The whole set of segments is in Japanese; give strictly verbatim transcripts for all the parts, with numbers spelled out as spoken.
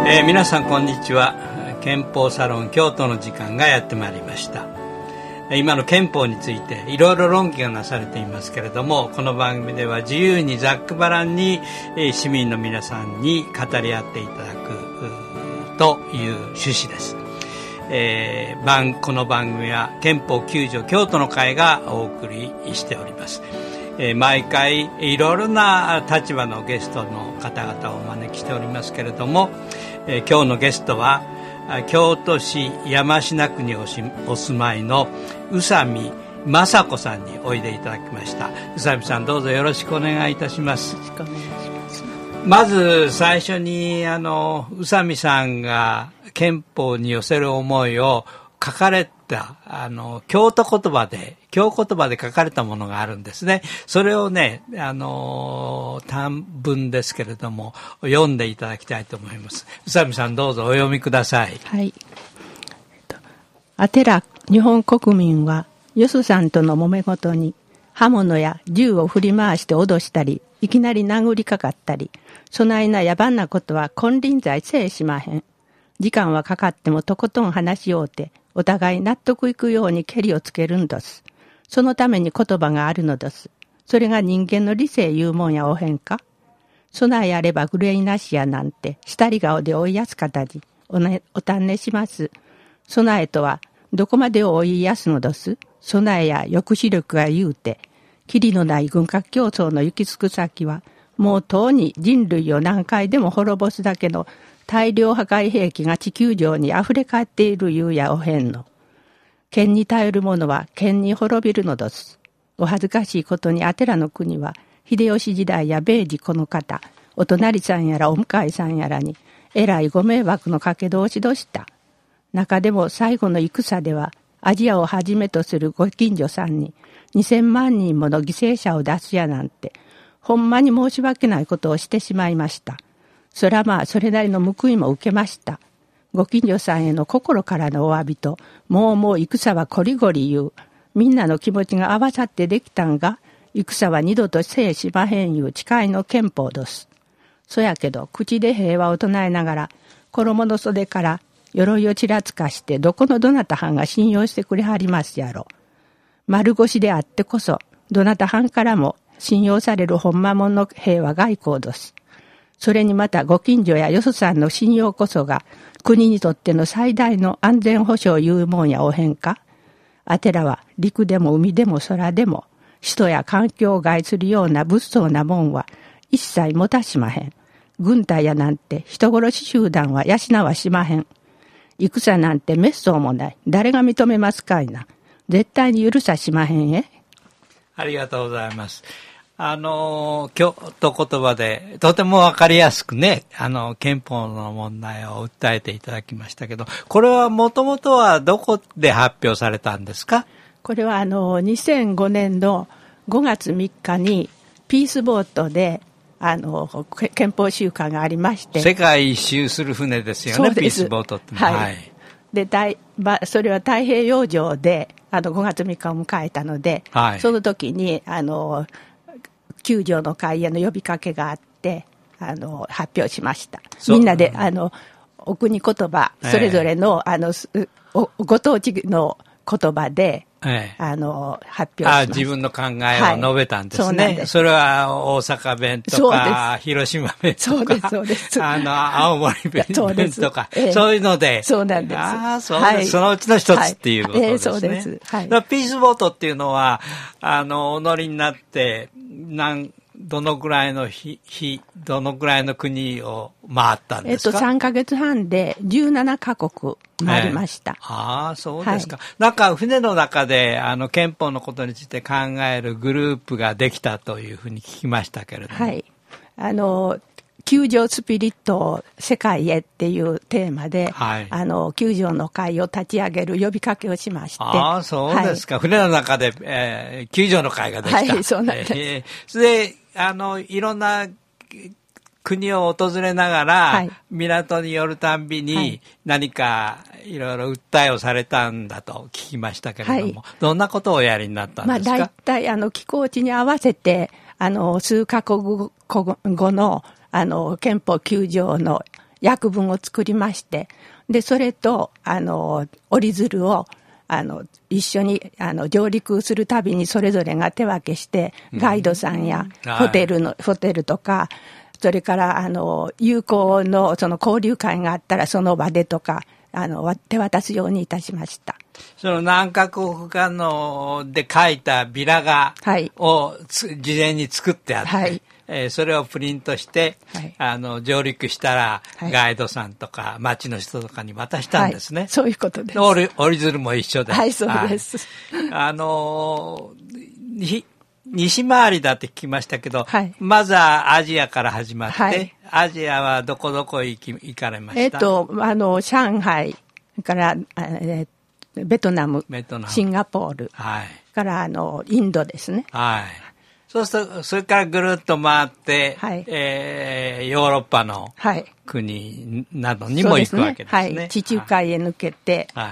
えー、皆さんこんにちは。憲法サロン京都の時間がやってまいりました。今の憲法についていろいろ論議がなされていますけれども、この番組では自由にざっくばらんに市民の皆さんに語り合っていただくという趣旨です。えー、番この番組は憲法きゅう条京都の会がお送りしております。えー、毎回いろいろな立場のゲストの方々をお招きしておりますけれども、えー、今日のゲストは京都市山科区にお住まいの宇佐美雅子さんにおいでいただきました。宇佐美さん、どうぞよろしくお願いいたします。 よろしくお願いします。 まず最初にあの宇佐美さんが憲法に寄せる思いを書かれたあの京都言葉で京言葉で書かれたものがあるんですね。それをね、あの短文ですけれども読んでいただきたいと思います。宇佐美さん、どうぞお読みください。 はい。あてら日本国民はよそさんとの揉め事に刃物や銃を振り回して脅したり、いきなり殴りかかったり、そないな野蛮なことは金輪際せえしまへん。時間はかかってもとことん話し合うて、お互い納得いくようにけりをつけるんどす。そのために言葉があるのどす。それが人間の理性いうもんやおへんか。備えあれば憂いなしやなんて、したり顔で追いやす方にお,、ね、おたんねします。備えとは、どこまでを追いやすのどす。備えや抑止力が言うて、きりのない軍拡競争の行き着く先は、もうとうに人類を何回でも滅ぼすだけの大量破壊兵器が地球上に溢れ返っているいうやおへんの。剣に頼る者は剣に滅びるのどす。お恥ずかしいことにあてらの国は、秀吉時代や明治この方、お隣さんやらお向かいさんやらに、えらいご迷惑のかけ通しどした。中でも最後の戦では、アジアをはじめとするご近所さんに、にせんまんにんもの犠牲者を出すやなんて、ほんまに申し訳ないことをしてしまいました。そらまあそれなりの報いも受けました。ご近所さんへの心からのお詫びと、もうもう戦はこりごり言う、みんなの気持ちが合わさってできたんが、戦は二度とせえしまへんいう誓いの憲法どす。そやけど口で平和を唱えながら、衣の袖から鎧をちらつかしてどこのどなたはんが信用してくれはりますやろ。丸腰であってこそ、どなたはんからも信用されるほんまもんの平和外交どす。それにまたご近所やよそさんの信用こそが国にとっての最大の安全保障いうもんやおへんか。あてらは陸でも海でも空でも人や環境を害するような物騒なもんは一切持たしまへん。軍隊やなんて人殺し集団は養わしまへん。戦なんて滅相もない。誰が認めますかいな。絶対に許さしまへんえ。 ありがとうございます。あの京都言葉でとてもわかりやすくね、あの憲法の問題を訴えていただきましたけど、これはもともとはどこで発表されたんですか？ これはあのにせんごねんのごがつみっかにピースボートであの憲法週間がありまして、 世界一周する船ですよね。ピースボートって、 はい、はい、で大、ま、それは太平洋上であのごがつみっかを迎えたので、はい、その時にあのきゅう条の会への呼びかけがあってあの発表しました。みんなであのお国言葉それぞれの、えー、あのおご当地の言葉で、ええ、あの発表しました。あ、 自分の考えを述べたんですね。はい、そうなんです。それは大阪弁とか広島弁とか、 そうですそうです。 あの青森弁とか、ええ、そういうので、 そうなんです。 あ、そうです、はい、そのうちの一つっていうことですね。はい、ええ、そうです。はい、だからピースボートっていうのはあのお乗りになってなんどのぐらいの日、日、どのぐらいの国を回ったんですか？ えっと、さんかげつはんでじゅうななかこく回りました。えー、 ああ、そうですか。はい、なんか船の中であの憲法のことについて考えるグループができたというふうに聞きましたけれども。 はい。あの、きゅう条スピリットを世界へっていうテーマで、はい、あのきゅう条の会を立ち上げる呼びかけをしまして。 ああ、そうですか。はい、船の中で、えー、きゅう条の会ができた。 はい、そうなんです。 えー、それで、あの、いろんな国を訪れながら、はい、港に寄るたんびに何かいろいろ訴えをされたんだと聞きましたけれども、はい、どんなことをおやりになったんですか？ まあ、大体あの気候地に合わせてあの数カ国語のあの憲法きゅう条の訳文を作りまして、でそれとあの折り鶴をあの一緒にあの上陸するたびにそれぞれが手分けしてガイドさんやホテルの、はい、ホテルとかそれからあの友好のその交流会があったらその場でとかあの手渡すようにいたしました。 その何カ国かので書いたビラ画を、はい、事前に作ってあって、はい、えー、それをプリントして、はい、あの上陸したら、はい、ガイドさんとか町の人とかに渡したんですね。 はい、そういうことです。 折り、折り鶴も一緒で。 はい、そうです。 はい、あのー、西回りだって聞きましたけど、はい、まずはアジアから始まって、はい、アジアはどこどこ行き行かれました？ えっとあの上海からえーベトナム、ベトナムシンガポール、はい、からあのインドですね。はい。 そうするとそれからぐるっと回って、はい、えー、ヨーロッパの国などにも行くわけですね。 はい、はい、地中海へ抜けて、はい、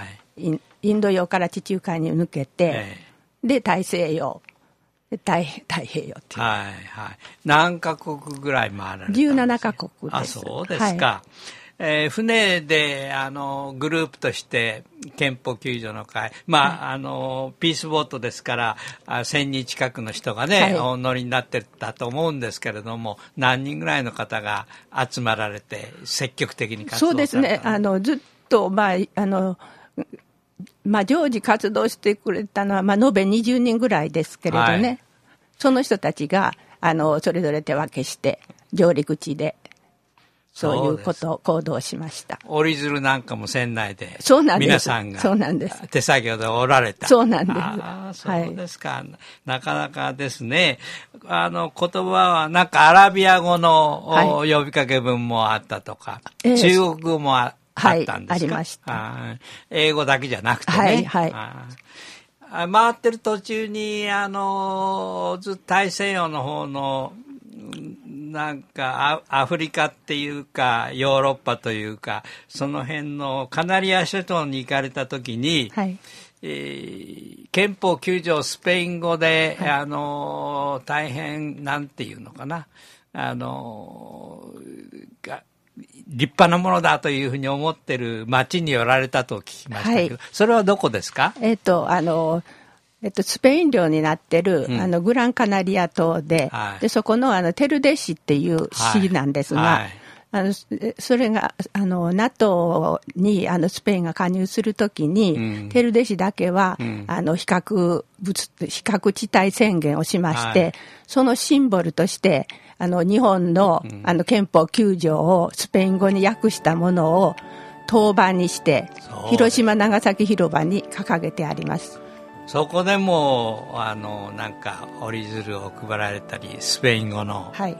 インド洋から地中海に抜けて、えー、で大西洋、太, 太平洋っていう。はいはい。何カ国ぐらい回られたんですか？ じゅうななカ国です。 あ、そうですか。はい、えー、船であのグループとして憲法救助の会、まあ、はい、あのピースボートですからせんにん近くの人がね、はい、お乗りになってたと思うんですけれども、何人ぐらいの方が集まられて積極的に活動された？ そうですね、あのずっと、まああのまあ、常時活動してくれたのは、まあ、延べにじゅうにんぐらいですけれどね、はい、その人たちがあのそれぞれ手分けして上陸地でそういうことを行動しました。 折り鶴なんかも船内でそうなんです。 皆さんが手作業で折られた。 そうなんです。 あ、そうですか、はい、なかなかですね。あの言葉はなんかアラビア語の、はい、呼びかけ文もあったとか、えー、中国語も あ, あったんですか？はい、 ありました。 英語だけじゃなくてね。 はいはい。 あ回ってる途中にあのずっと大西洋の方のなんかアフリカっていうかヨーロッパというかその辺のカナリア諸島に行かれた時に、はい、えー、憲法きゅう条スペイン語で、はい、あの大変なんていうのかな、あのが立派なものだというふうに思ってる町に寄られたと聞きましたけど、はい、それはどこですか？ えっとあのえっと、スペイン領になってる、うん、あのグランカナリア島 で,、はい、でそこのあのテルデ市っていう市なんですが、はいはい、あのそれがあの NATO にあのスペインが加入するときに、うん、テルデ市だけは、うん、あの比較物比較地帯宣言をしまして、はい、そのシンボルとしてあの日本 の,、うん、あの憲法きゅう条をスペイン語に訳したものを当番にして広島長崎広場に掲げてあります。 そこでもあのなんか折り鶴を配られたりスペイン語の、はい、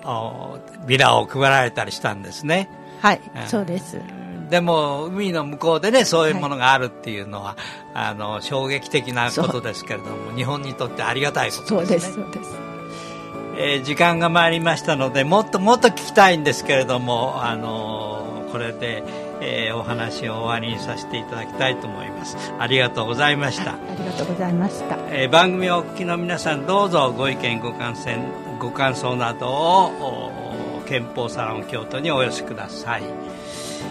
ビラを配られたりしたんですね。 はい、うん、そうです。 でも海の向こうでねそういうものがあるっていうのは、はい、あの衝撃的なことですけれども日本にとってありがたいことですね。 そうですそうです。 えー、時間が参りましたのでもっともっと聞きたいんですけれどもあのこれでえー、お話を終わりにさせていただきたいと思います。ありがとうございました。 ありがとうございました。 えー、番組をお聞きの皆さんどうぞご意見ご感想ご感想などを憲法サロン京都にお寄せください。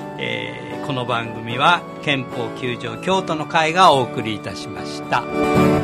えー、この番組は憲法きゅう条京都の会がお送りいたしました。